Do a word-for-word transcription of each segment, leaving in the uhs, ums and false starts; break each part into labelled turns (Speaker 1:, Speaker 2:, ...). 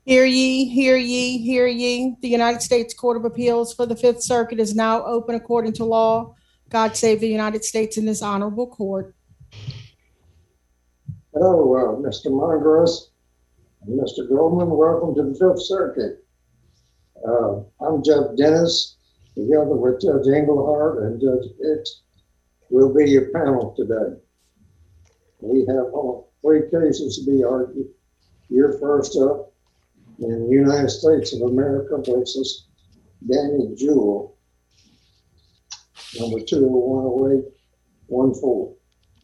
Speaker 1: Hear ye, hear ye, hear ye. The United States Court of Appeals for the Fifth Circuit is now open according to law. God save the United States in this honorable court.
Speaker 2: Hello, uh, Mister Mongoros and Mister Goldman. Welcome to the Fifth Circuit. Uh, I'm Judge Dennis, together with Judge Englehart and Judge Hicks. Will be your panel today. We have uh, three cases to be argued. You're first up in the United States of America versus Danny Jewell, number two oh one oh eight one four.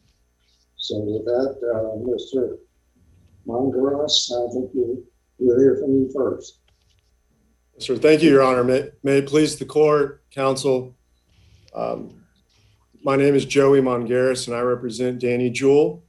Speaker 2: So with that, uh, Mister Mongoros, I think you, we'll hear from you first.
Speaker 3: Sir, thank you, Your Honor. May, may it please the court, counsel. Um, my name is Joey Mongaris, and I represent Danny Jewell.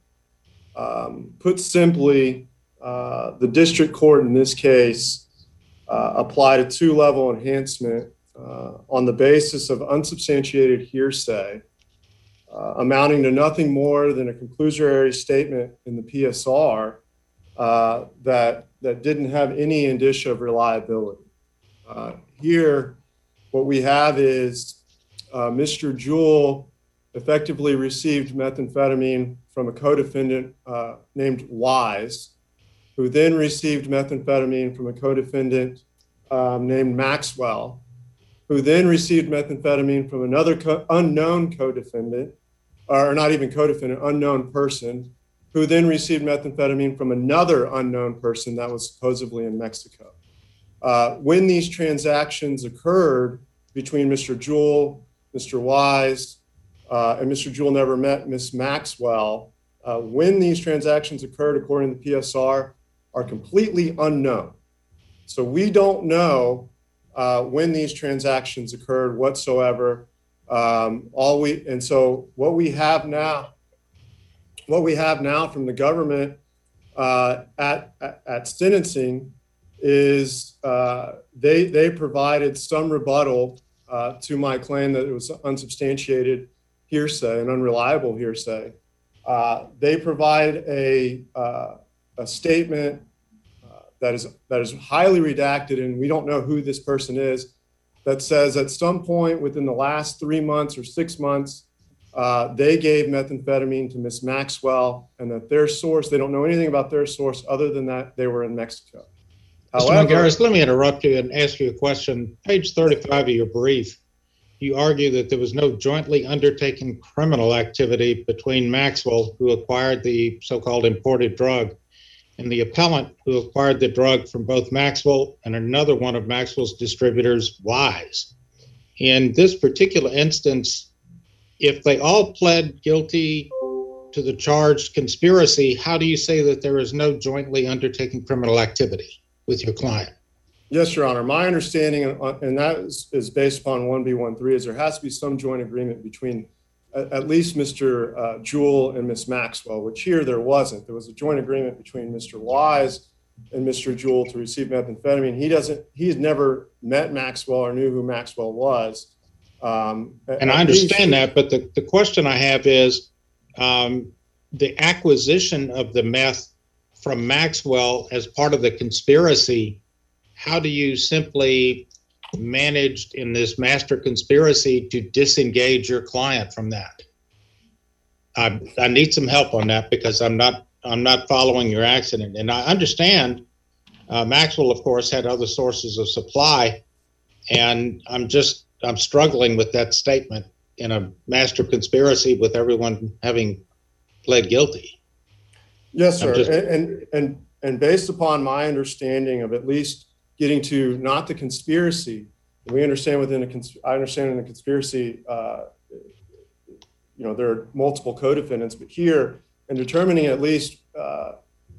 Speaker 3: Um, put simply, uh, the district court in this case uh, applied a two-level enhancement uh, on the basis of unsubstantiated hearsay, uh, amounting to nothing more than a conclusory statement in the P S R uh, that, that didn't have any indicia of reliability. Uh, here, what we have is uh, Mister Jewell effectively received methamphetamine from a co-defendant uh, named Wise, who then received methamphetamine from a co-defendant um, named Maxwell, who then received methamphetamine from another co- unknown co-defendant, or not even co-defendant, unknown person, who then received methamphetamine from another unknown person that was supposedly in Mexico. Uh, when these transactions occurred between Mister Jewell, Mister Wise, uh, and Mister Jewell never met Miss Maxwell, uh, when these transactions occurred according to the P S R are completely unknown. So we don't know uh, when these transactions occurred whatsoever. Um, all we and so what we have now, what we have now from the government uh, at, at at sentencing is uh, they they provided some rebuttal uh, to my claim that it was unsubstantiated hearsay and unreliable hearsay. Uh, they provide a uh, a statement uh, that is that is highly redacted, and we don't know who this person is, that says at some point within the last three months or six months, uh, they gave methamphetamine to Miss Maxwell, and that their source, they don't know anything about their source other than that they were in Mexico.
Speaker 4: Mister Mongaris, let me interrupt you and ask you a question. Page thirty-five of your brief, you argue that there was no jointly undertaken criminal activity between Maxwell, who acquired the so-called imported drug, and the appellant, who acquired the drug from both Maxwell and another one of Maxwell's distributors, Wise. In this particular instance, if they all pled guilty to the charged conspiracy, how do you say that there is no jointly undertaken criminal activity with your client?
Speaker 3: Yes, Your Honor. My understanding, and that is, is based upon one B one three, is there has to be some joint agreement between at, at least Mister Uh, Jewell and Miss Maxwell, which here there wasn't. There was a joint agreement between Mister Wise and Mister Jewell to receive methamphetamine. He doesn't, he's never met Maxwell or knew who Maxwell was. Um,
Speaker 4: and I understand least, that, but the, the question I have is um, the acquisition of the meth from Maxwell as part of the conspiracy. How do you simply manage in this master conspiracy to disengage your client from that? I, I need some help on that because I'm not I'm not following your accident. And I understand uh, Maxwell, of course, had other sources of supply, and I'm just I'm struggling with that statement in a master conspiracy with everyone having pled guilty.
Speaker 3: Yes, sir. Just, and, and and and based upon my understanding of at least getting to not the conspiracy, we understand within a cons- I understand in the conspiracy, uh, you know, there are multiple co-defendants, but here in determining at least uh,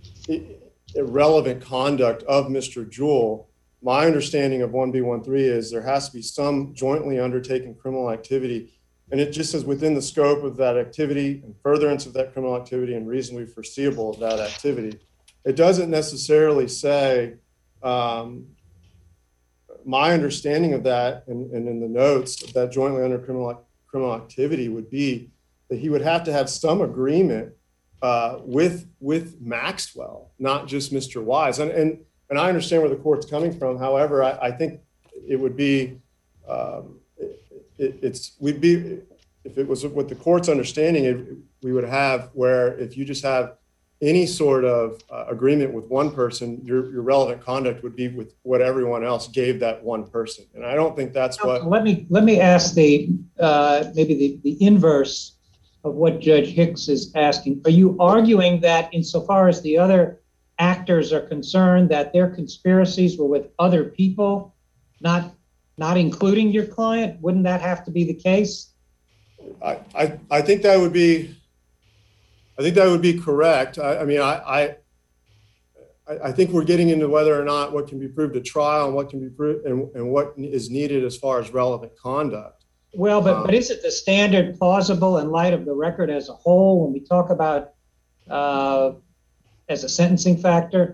Speaker 3: irrelevant conduct of Mister Jewell, my understanding of one B one three is there has to be some jointly undertaken criminal activity. And it just says within the scope of that activity and furtherance of that criminal activity and reasonably foreseeable of that activity. It doesn't necessarily say, um, my understanding of that and, and in the notes of that jointly under criminal criminal activity would be that he would have to have some agreement uh, with with Maxwell, not just Mister Wise. And, and and I understand where the court's coming from. However, I, I think it would be, um, it, it's, we'd be, if it was with the court's understanding, it, we would have where if you just have any sort of uh, agreement with one person, your, your relevant conduct would be with what everyone else gave that one person. And I don't think that's what.
Speaker 5: Let me let me ask the uh, maybe the, the inverse of what Judge Hicks is asking. Are you arguing that insofar as the other actors are concerned, that their conspiracies were with other people, not not including your client? Wouldn't that have to be the case?
Speaker 3: I, I, I think that would be, I think that would be correct. I, I mean, I, I, I think we're getting into whether or not what can be proved at trial and what can be proved and, and what is needed as far as relevant conduct.
Speaker 5: Well, but,
Speaker 3: Um,
Speaker 5: but is it the standard plausible in light of the record as a whole when we talk about uh, as a sentencing factor?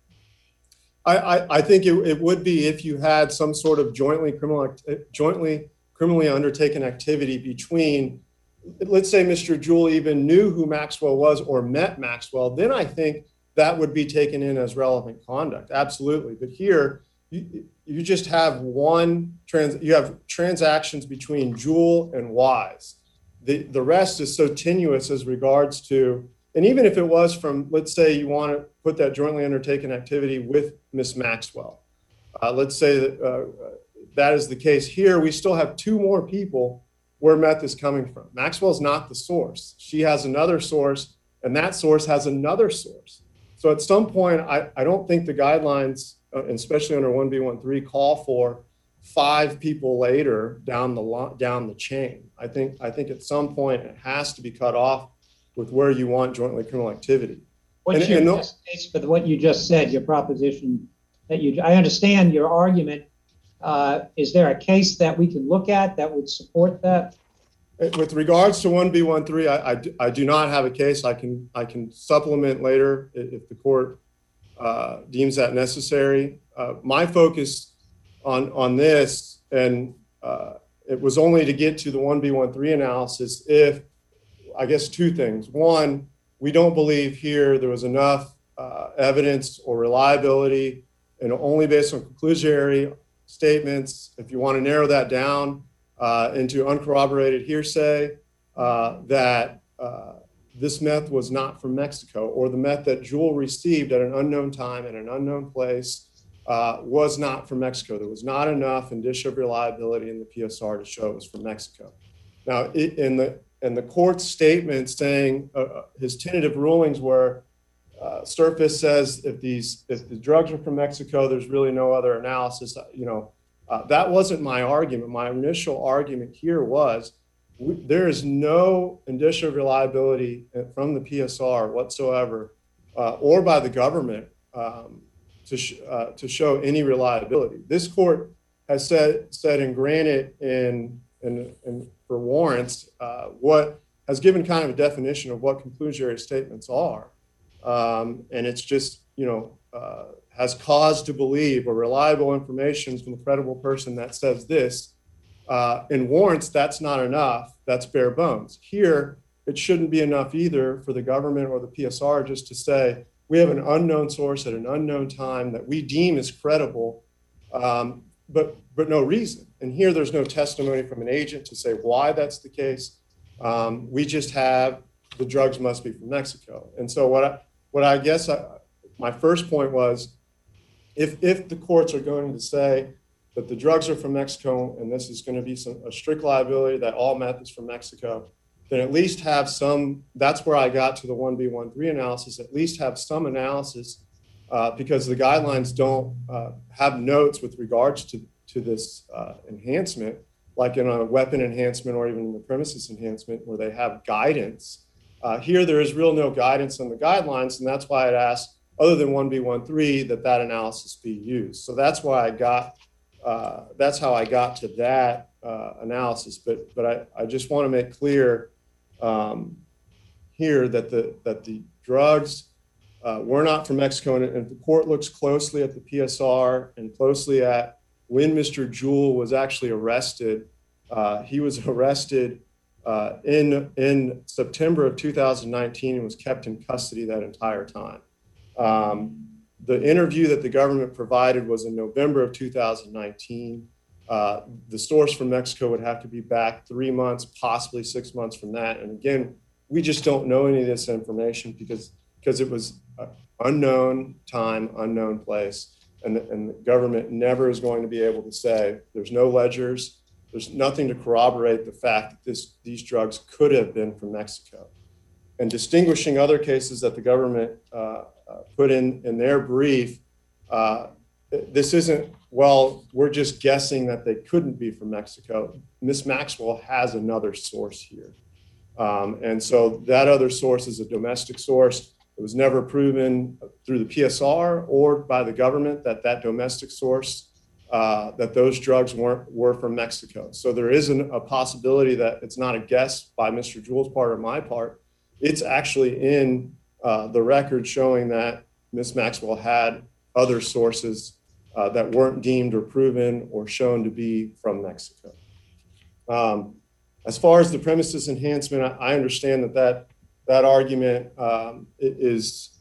Speaker 3: I, I, I think it, it would be if you had some sort of jointly criminal, act- jointly criminally undertaken activity between, let's say Mister Jewell even knew who Maxwell was or met Maxwell, then I think that would be taken in as relevant conduct. Absolutely. But here, you, you just have one trans, you have transactions between Jewell and Wise. The, the rest is so tenuous as regards to, and even if it was from, let's say you want to put that jointly undertaken activity with Miss Maxwell. Uh, let's say that uh, that is the case here. We still have two more people where meth is coming from. Maxwell's not the source. She has another source, and that source has another source. So at some point, I, I don't think the guidelines, uh, especially under one B one three, call for five people later down the lo- down the chain. I think I think at some point it has to be cut off with where you want jointly criminal activity.
Speaker 5: What's
Speaker 3: And-
Speaker 5: your
Speaker 3: and no-
Speaker 5: best case for what you just said, your proposition that you, I understand your argument. Uh, is there a case that we can look at that would support that?
Speaker 3: With regards to one B one three, I, I, do- I do not have a case. I can I can supplement later i- if the court uh, deems that necessary. Uh, my focus on on this, and uh, it was only to get to the one B one three analysis if, I guess, two things. One, we don't believe here there was enough uh, evidence or reliability, and only based on conclusionary statements. If you want to narrow that down uh, into uncorroborated hearsay, uh, that uh, this meth was not from Mexico, or the meth that Jewell received at an unknown time at an unknown place uh, was not from Mexico. There was not enough indicia of reliability in the P S R to show it was from Mexico. Now, it, in the in the court's statement saying uh, his tentative rulings were, Uh, Surface says if these if the drugs are from Mexico, there's really no other analysis. You know, uh, that wasn't my argument. My initial argument here was we, there is no indicia of reliability from the P S R whatsoever, uh, or by the government um, to sh- uh, to show any reliability. This court has said said and granted in in, in for warrants uh, what has given kind of a definition of what conclusionary statements are. Um, and it's just, you know, uh, has cause to believe or reliable information from a credible person that says this. Uh, in warrants, that's not enough. That's bare bones. Here, it shouldn't be enough either for the government or the P S R just to say, we have an unknown source at an unknown time that we deem as credible, um, but, but no reason. And here, there's no testimony from an agent to say why that's the case. Um, we just have the drugs must be from Mexico. And so what I, What I guess I, my first point was, if if the courts are going to say that the drugs are from Mexico and this is going to be some, a strict liability that all meth is from Mexico, then at least have some. That's where I got to the one B one three analysis. At least have some analysis uh, because the guidelines don't uh, have notes with regards to to this uh, enhancement, like in a weapon enhancement or even in the premises enhancement, where they have guidance. Uh, here, there is real no guidance on the guidelines, and that's why I'd ask, other than one B one three, that that analysis be used. So that's why I got, uh, that's how I got to that uh, analysis. But but I, I just want to make clear um, here that the that the drugs uh, were not from Mexico, and if the court looks closely at the P S R and closely at when Mister Jewell was actually arrested, uh, he was arrested Uh, in in September of two thousand nineteen and was kept in custody that entire time. Um, the interview that the government provided was in November of two thousand nineteen. Uh, the source from Mexico would have to be back three months, possibly six months from that. And again, we just don't know any of this information because, because it was uh, unknown time, unknown place. And the, and the government never is going to be able to say, there's no ledgers, there's nothing to corroborate the fact that this, these drugs could have been from Mexico. And distinguishing other cases that the government uh, uh, put in, in their brief, uh, this isn't, well, we're just guessing that they couldn't be from Mexico. Miz Maxwell has another source here. Um, and so that other source is a domestic source. It was never proven through the P S R or by the government that that domestic source, uh, that those drugs weren't were from Mexico. So there isn't a possibility that it's not a guess by Mister Jewell's part or my part. It's actually in uh, the record showing that Miz Maxwell had other sources uh, that weren't deemed or proven or shown to be from Mexico. Um, as far as the premises enhancement, I, I understand that that, that argument um, is,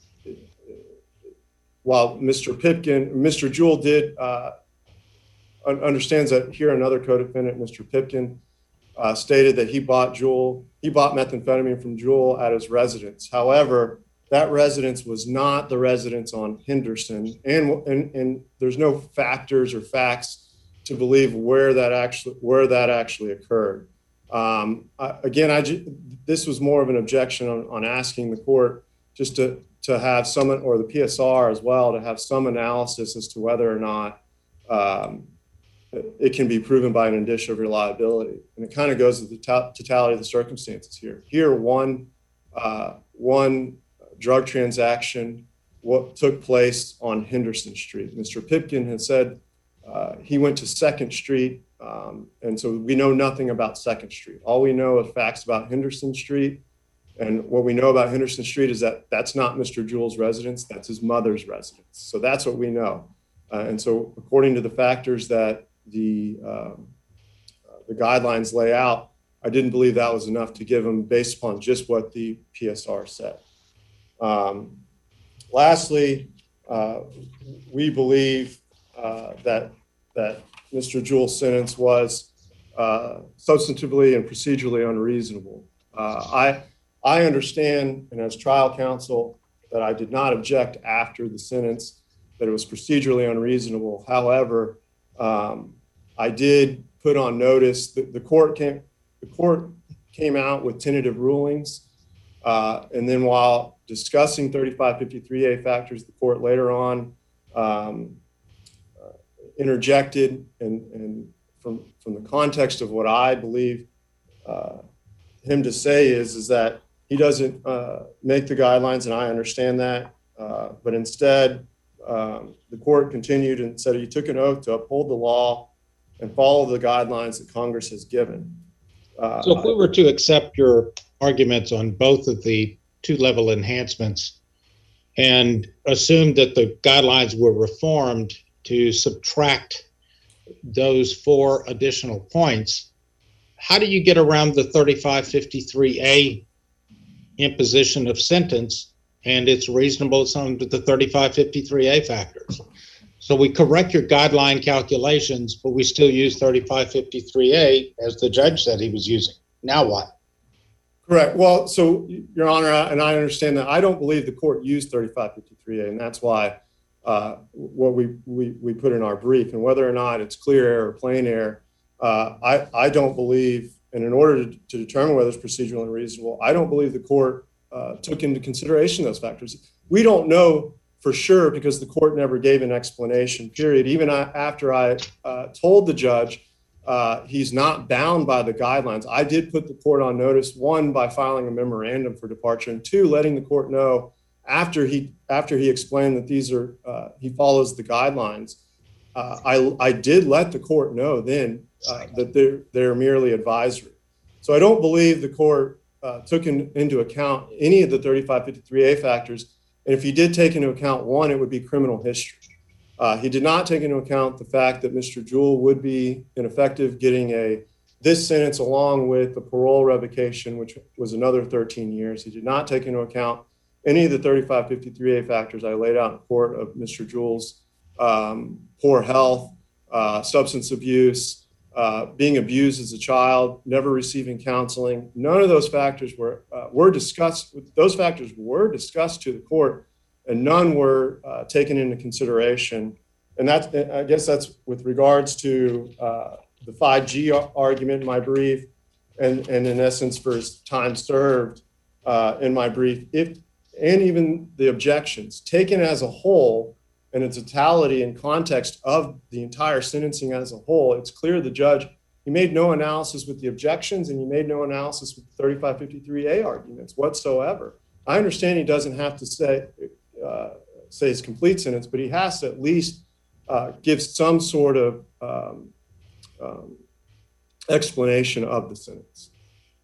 Speaker 3: while Mister Pipkin, Mister Jewell did, uh, understands that here another co-defendant, Mister Pipkin, uh, stated that he bought Jewell, he bought methamphetamine from Jewell at his residence. However, that residence was not the residence on Henderson, and, and, and there's no factors or facts to believe where that actually where that actually occurred. Um, I, again, I ju- this was more of an objection on, on asking the court just to to have some, or the P S R as well, to have some analysis as to whether or not um, it can be proven by an indicia of reliability. And it kind of goes to the to- totality of the circumstances here. Here, one uh, one. drug transaction what took place on Henderson Street. Mister Pipkin had said uh, he went to Second Street, um, and so we know nothing about Second Street. All we know is facts about Henderson Street, and what we know about Henderson Street is that that's not Mister Jewell's residence, that's his mother's residence. So that's what we know. Uh, and so according to the factors that the, um, uh, the guidelines lay out, I didn't believe that was enough to give him based upon just what the P S R said. Um, lastly, uh, we believe uh, that that Mister Jewell's sentence was uh, substantively and procedurally unreasonable. Uh, I I understand, and as trial counsel, that I did not object after the sentence, that it was procedurally unreasonable. However, um, I did put on notice that the court came the court came out with tentative rulings, uh, and then while discussing thirty-five fifty-three A factors, the court later on um, uh, interjected, and, and from, from the context of what I believe uh, him to say is, is that he doesn't uh, make the guidelines, and I understand that, uh, but instead um, the court continued and said he took an oath to uphold the law and follow the guidelines that Congress has given. Uh,
Speaker 4: So if we were to accept your arguments on both of the two-level enhancements and assume that the guidelines were reformed to subtract those four additional points, how do you get around the thirty-five fifty-three A imposition of sentence and it's reasonable under the thirty-five fifty-three A factors? So we correct your guideline calculations, but we still use thirty-five fifty-three A as the judge said he was using. Now what?
Speaker 3: Correct. Well, so, Your Honor, and I understand that. I don't believe the court used thirty-five fifty-three A, and that's why uh, what we, we we put in our brief, and whether or not it's clear error or plain error, uh, I, I don't believe, and in order to, to determine whether it's procedural and reasonable, I don't believe the court uh, took into consideration those factors. We don't know for sure because the court never gave an explanation, period. Even after I uh, told the judge uh, he's not bound by the guidelines, I did put the court on notice, one, by filing a memorandum for departure, and two, letting the court know after he after he explained that these are, uh, he follows the guidelines. Uh, I, I did let the court know then uh, that they're, they're merely advisory. So I don't believe the court uh, took in, into account any of the thirty-five fifty-three A factors. And if he did take into account one, it would be criminal history. Uh, he did not take into account the fact that Mister Jewell would be ineffective getting a this sentence along with the parole revocation, which was another thirteen years. He did not take into account any of the thirty-five fifty-three A factors I laid out in court of Mister Jewell's um, poor health, uh, substance abuse, uh, being abused as a child, never receiving counseling. None of those factors were uh, were discussed. Those factors were discussed to the court, and none were uh, taken into consideration. And that's, I guess that's with regards to uh, the five G argument in my brief, and, and in essence for his time served uh, in my brief, if and even the objections taken as a whole, and its totality and context of the entire sentencing as a whole, it's clear the judge, he made no analysis with the objections, and he made no analysis with the thirty-five fifty-three A arguments whatsoever. I understand he doesn't have to say, uh, say his complete sentence, but he has to at least uh, give some sort of um, um, explanation of the sentence.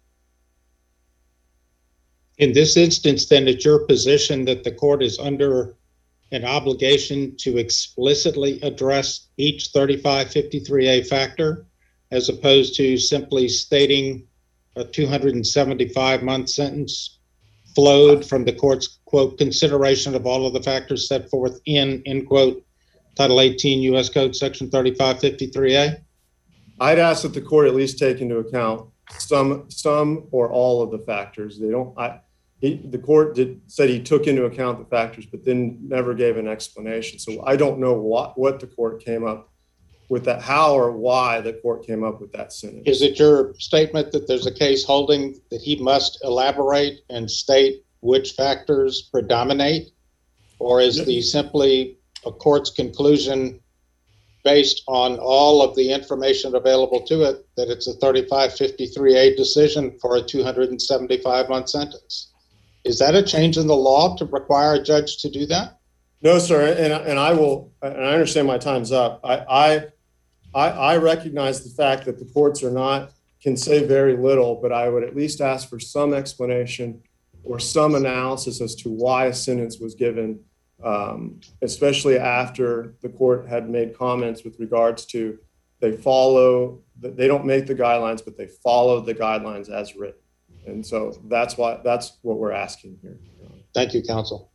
Speaker 4: In this instance, then, it's your position that the court is under an obligation to explicitly address each thirty-five fifty-three A factor, as opposed to simply stating a two hundred seventy-five month sentence flowed from the court's, quote, consideration of all of the factors set forth in, end quote, Title eighteen U S Code Section thirty-five fifty-three A?
Speaker 3: I'd ask that the court at least take into account some, some or all of the factors. They don't, I, He, the court did said he took into account the factors, but then never gave an explanation. So I don't know what, what the court came up with that, how or why the court came up with that sentence.
Speaker 4: Is it your statement that there's a case holding that he must elaborate and state which factors predominate? Or is the simply a court's conclusion based on all of the information available to it that it's a thirty-five fifty-three A decision for a two hundred seventy-five month sentence? Is that a change in the law to require a judge to do that?
Speaker 3: No, sir. And, and I will, and I understand my time's up. I, I, I, I recognize the fact that the courts are not, can say very little, but I would at least ask for some explanation or some analysis as to why a sentence was given, um, especially after the court had made comments with regards to they follow, they don't make the guidelines, but they follow the guidelines as written. And so that's why, that's what we're asking here.
Speaker 4: Thank you, counsel.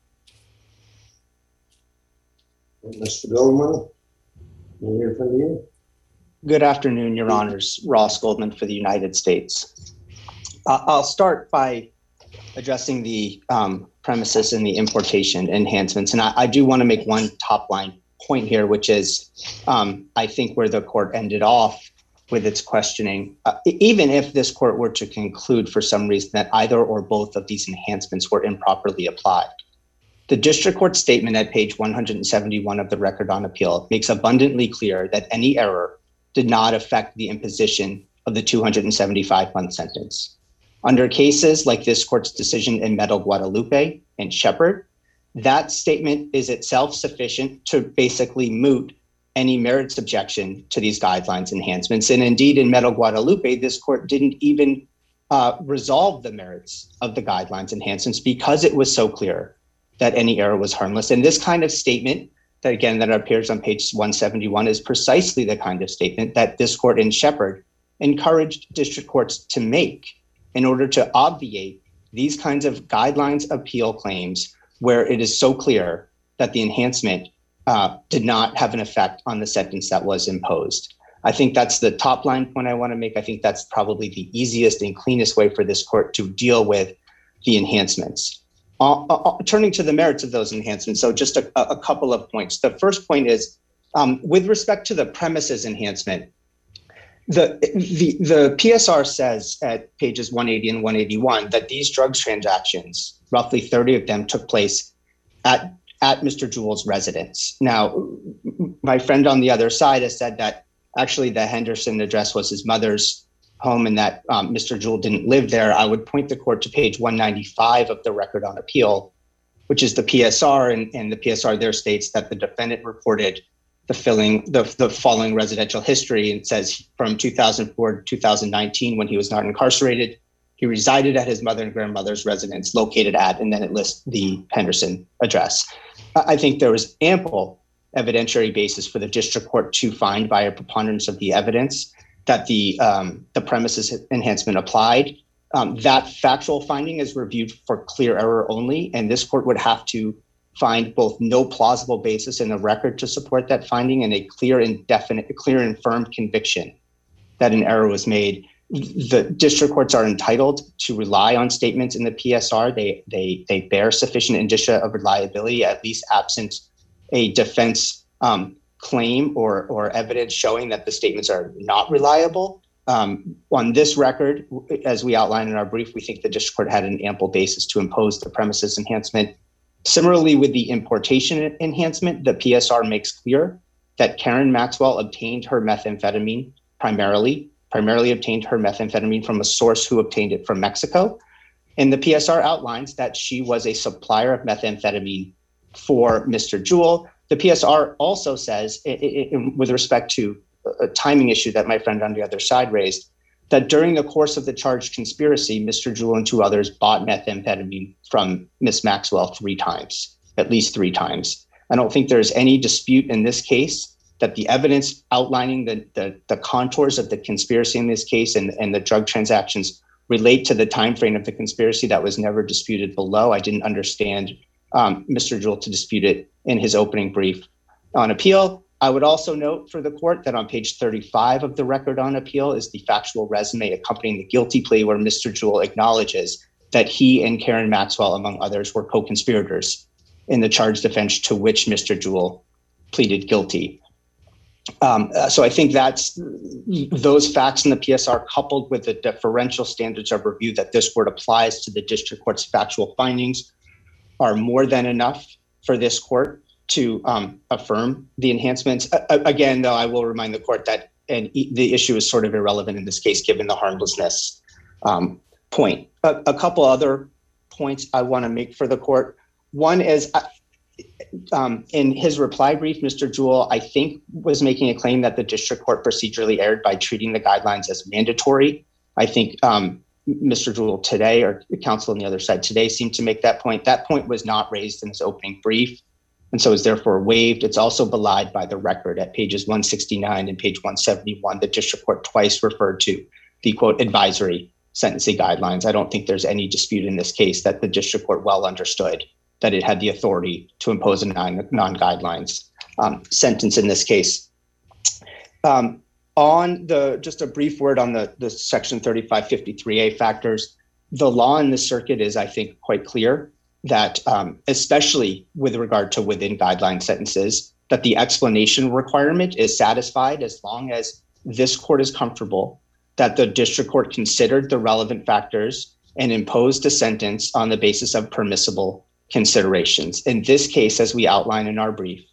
Speaker 2: Mister Goldman, we'll hear from you.
Speaker 6: Good afternoon, Your Honors. Ross Goldman for the United States. Uh, I'll start by addressing the um, premises and the importation enhancements. And I, I do want to make one top line point here, which is um, I think where the court ended off with its questioning, uh, even if this court were to conclude for some reason that either or both of these enhancements were improperly applied, the district court statement at page one hundred seventy-one of the record on appeal makes abundantly clear that any error did not affect the imposition of the two hundred seventy-five month sentence. Under cases like this court's decision in Metal Guadalupe and Shepard, that statement is itself sufficient to basically moot any merits objection to these guidelines enhancements. And indeed, in Metal Guadalupe, this court didn't even uh, resolve the merits of the guidelines enhancements because it was so clear that any error was harmless. And this kind of statement, that again, that appears on page one seventy-one, is precisely the kind of statement that this court in Shepard encouraged district courts to make in order to obviate these kinds of guidelines appeal claims where it is so clear that the enhancement uh, did not have an effect on the sentence that was imposed. I think that's the top line point I want to make. I think that's probably the easiest and cleanest way for this court to deal with the enhancements. Uh, uh, turning to the merits of those enhancements, so just a, a couple of points. The first point is, um, with respect to the premises enhancement, the, the, the P S R says at pages one eighty and one eighty-one that these drugs transactions, roughly thirty of them, took place at, at Mister Jewell's residence. Now, my friend on the other side has said that actually the Henderson address was his mother's home and that um, Mister Jewell didn't live there. I would point the court to page one ninety-five of the record on appeal, which is the P S R, and, and the P S R there states that the defendant reported the filling the, the following residential history, and it says from two thousand four to two thousand nineteen, when he was not incarcerated, he resided at his mother and grandmother's residence located at, and then it lists the Henderson address. I think there was ample evidentiary basis for the district court to find by a preponderance of the evidence that the um, the premises enhancement applied. Um, that factual finding is reviewed for clear error only, and this court would have to find both no plausible basis in the record to support that finding and a clear and definite, clear and firm conviction that an error was made. The district courts are entitled to rely on statements in the P S R. They they they bear sufficient indicia of reliability, at least absent a defense um, claim or or evidence showing that the statements are not reliable. Um, on this record, as we outlined in our brief, we think the district court had an ample basis to impose the premises enhancement. Similarly, with the importation enhancement, the P S R makes clear that Karen Maxwell obtained her methamphetamine primarily, primarily obtained her methamphetamine from a source who obtained it from Mexico. And the P S R outlines that she was a supplier of methamphetamine for Mister Jewell. The P S R also says, it, it, with respect to a timing issue that my friend on the other side raised, that during the course of the charged conspiracy, Mister Jewell and two others bought methamphetamine from Miss Maxwell three times, at least three times. I don't think there's any dispute in this case that the evidence outlining the, the, the contours of the conspiracy in this case and, and the drug transactions relate to the time frame of the conspiracy. That was never disputed below. I didn't understand um, Mister Jewell to dispute it in his opening brief on appeal. I would also note for the court that on page thirty-five of the record on appeal is the factual resume accompanying the guilty plea where Mister Jewell acknowledges that he and Karen Maxwell, among others, were co-conspirators in the charged offense to which Mister Jewell pleaded guilty. Um, so I think that's those facts in the P S R coupled with the deferential standards of review that this court applies to the district court's factual findings are more than enough for this court to um, affirm the enhancements. Uh, again, though, I will remind the court that and e- the issue is sort of irrelevant in this case, given the harmlessness um, point. A, a couple other points I want to make for the court. One is uh, um, in his reply brief, Mister Jewell, I think, was making a claim that the district court procedurally erred by treating the guidelines as mandatory. I think um, Mister Jewell today, or counsel on the other side today, seemed to make that point. That point was not raised in his opening brief, and so is therefore waived. It's also belied by the record at pages one sixty-nine and page one seventy-one. The district court twice referred to the, quote, advisory sentencing guidelines. I don't think there's any dispute in this case that the district court well understood that it had the authority to impose a non, non-guidelines um, sentence in this case. Um, on the, just a brief word on the, the section thirty-five fifty-three A factors, the law in the circuit is, I think, quite clear that, um, especially with regard to within guideline sentences, that the explanation requirement is satisfied as long as this court is comfortable that the district court considered the relevant factors and imposed a sentence on the basis of permissible considerations. In this case, as we outline in our brief,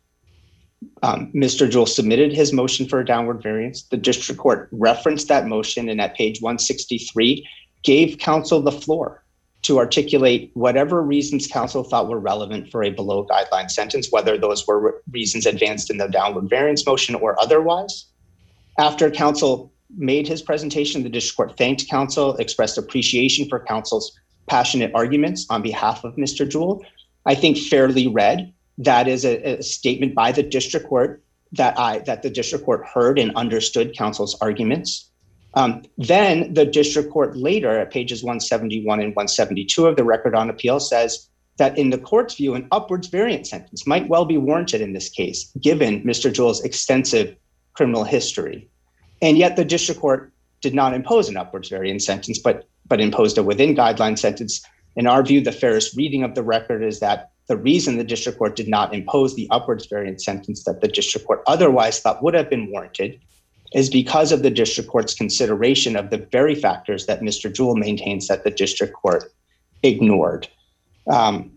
Speaker 6: um, Mister Jewell submitted his motion for a downward variance. The district court referenced that motion and at page one sixty-three gave counsel the floor to articulate whatever reasons counsel thought were relevant for a below guideline sentence, whether those were reasons advanced in the downward variance motion or otherwise. After counsel made his presentation, the district court thanked counsel, expressed appreciation for counsel's passionate arguments on behalf of Mister Jewell. I think fairly read, that is a, a statement by the district court that I that the district court heard and understood counsel's arguments. Um, then the district court later at pages one seventy-one and one seventy-two of the record on appeal says that in the court's view, an upwards variance sentence might well be warranted in this case, given Mister Jewell's extensive criminal history. And yet the district court did not impose an upwards variance sentence, but, but imposed a within guideline sentence. In our view, the fairest reading of the record is that the reason the district court did not impose the upwards variance sentence that the district court otherwise thought would have been warranted is because of the district court's consideration of the very factors that Mister Jewell maintains that the district court ignored. Um,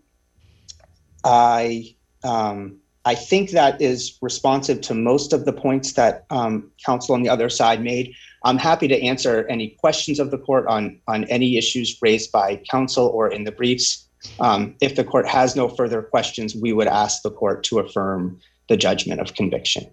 Speaker 6: I um, I think that is responsive to most of the points that um, counsel on the other side made. I'm happy to answer any questions of the court on, on any issues raised by counsel or in the briefs. Um, if the court has no further questions, we would ask the court to affirm the judgment of conviction.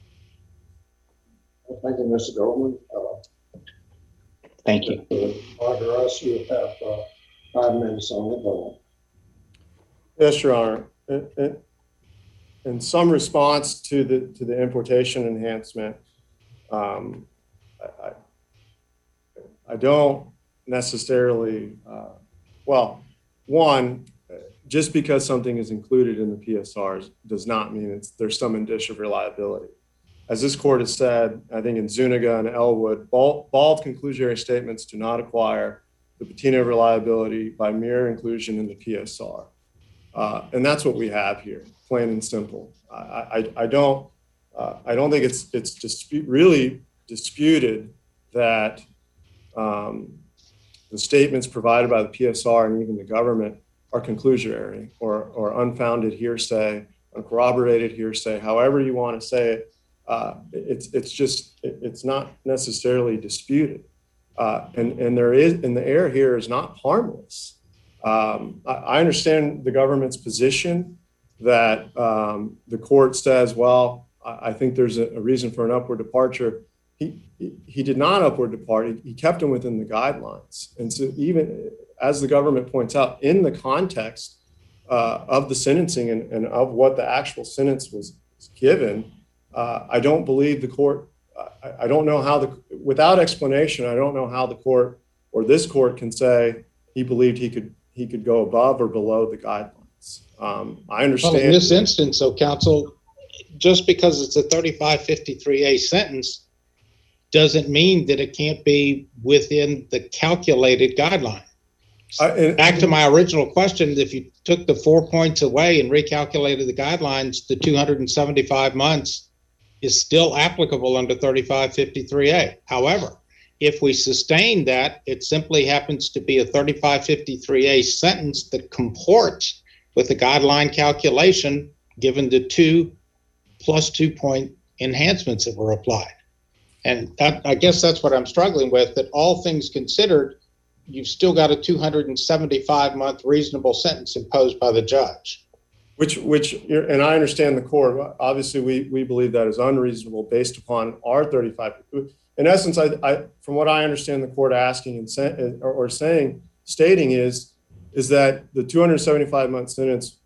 Speaker 2: Thank you, Mister Goldman. Uh,
Speaker 6: Thank you.
Speaker 2: Margaret, you have uh, five minutes on the ball.
Speaker 3: Yes, Your Honor. In, in, in some response to the to the importation enhancement, um, I, I, I don't necessarily, uh, well, one, just because something is included in the P S Rs does not mean it's, there's some indicia of reliability. As this court has said, I think in Zuniga and Elwood, bald, bald conclusionary statements do not acquire the patina of reliability by mere inclusion in the P S R. Uh, and that's what we have here, plain and simple. I, I, I don't, uh, I don't think it's it's dispute, really disputed that um, the statements provided by the P S R and even the government are conclusionary or or unfounded hearsay, uncorroborated hearsay, however you want to say it. Uh, it's it's just it's not necessarily disputed, uh, and and there is and the error here is not harmless. Um, I, I understand the government's position that um, the court says, well, I, I think there's a, a reason for an upward departure. He, he he did not upward depart. He, he kept him within the guidelines, and so even as the government points out, in the context uh, of the sentencing and, and of what the actual sentence was given. Uh, I don't believe the court, I, I don't know how the, without explanation, I don't know how the court or this court can say he believed he could he could go above or below the guidelines. Um, I understand.
Speaker 4: Well, in this instance, so counsel, just because it's a thirty-five fifty-three A sentence doesn't mean that it can't be within the calculated guideline.
Speaker 3: I, and,
Speaker 4: Back to my original question, if you took the four points away and recalculated the guidelines, the two hundred seventy-five months is still applicable under thirty-five fifty-three A. However, if we sustain that, it simply happens to be a thirty-five fifty-three A sentence that comports with the guideline calculation given the two plus two point enhancements that were applied. And that, I guess that's what I'm struggling with, that all things considered, you've still got a two hundred seventy-five month reasonable sentence imposed by the judge.
Speaker 3: Which, which, and I understand the court. Obviously, we we believe that is unreasonable based upon our thirty-five. In essence, I, I from what I understand, the court asking and say, or, or saying, stating is, is that the two hundred seventy-five month sentence,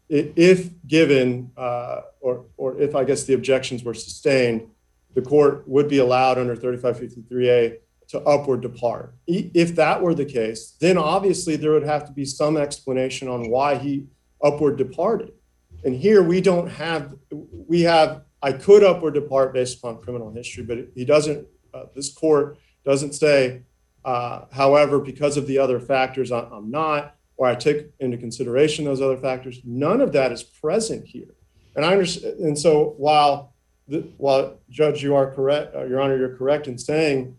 Speaker 3: if given, uh, or or if I guess the objections were sustained, the court would be allowed under thirty-five fifty-three A to upward depart. If that were the case, then obviously there would have to be some explanation on why he upward departed. And here we don't have, we have, I could upward depart based upon criminal history, but he doesn't, uh, this court doesn't say, uh, however, because of the other factors, I, I'm not, or I take into consideration those other factors. None of that is present here. And I understand, and so while, the, while Judge, you are correct, uh, Your Honor, you're correct in saying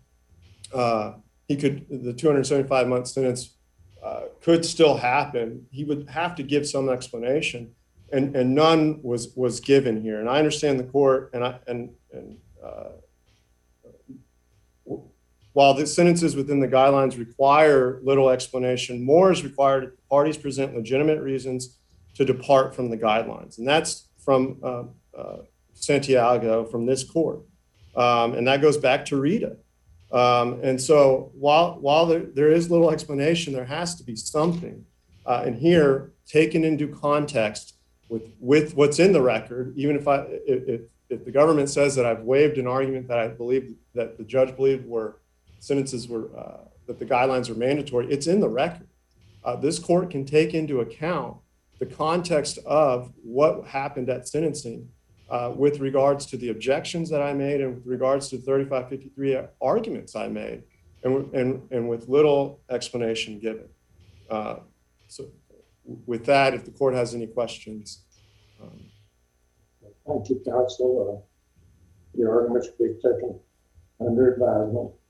Speaker 3: uh, he could, the two hundred seventy-five month sentence Uh, could still happen, he would have to give some explanation, and and none was was given here. And I understand the court, and I and and uh, while the sentences within the guidelines require little explanation, more is required if the parties present legitimate reasons to depart from the guidelines, and that's from uh, uh, Santiago, from this court, um, and that goes back to Rita. Um, and so while while there, there is little explanation, there has to be something. Uh, and here, taken into context with, with what's in the record, even if I if, if the government says that I've waived an argument that I believe that the judge believed were sentences were uh, that the guidelines are mandatory, it's in the record. Uh, this court can take into account the context of what happened at sentencing Uh, with regards to the objections that I made and with regards to thirty-five fifty-three arguments I made, and, and, and with little explanation given. Uh, so with that, if the court has any questions. Um,
Speaker 2: Thank you, counsel. Uh, your arguments will be taken under advisement.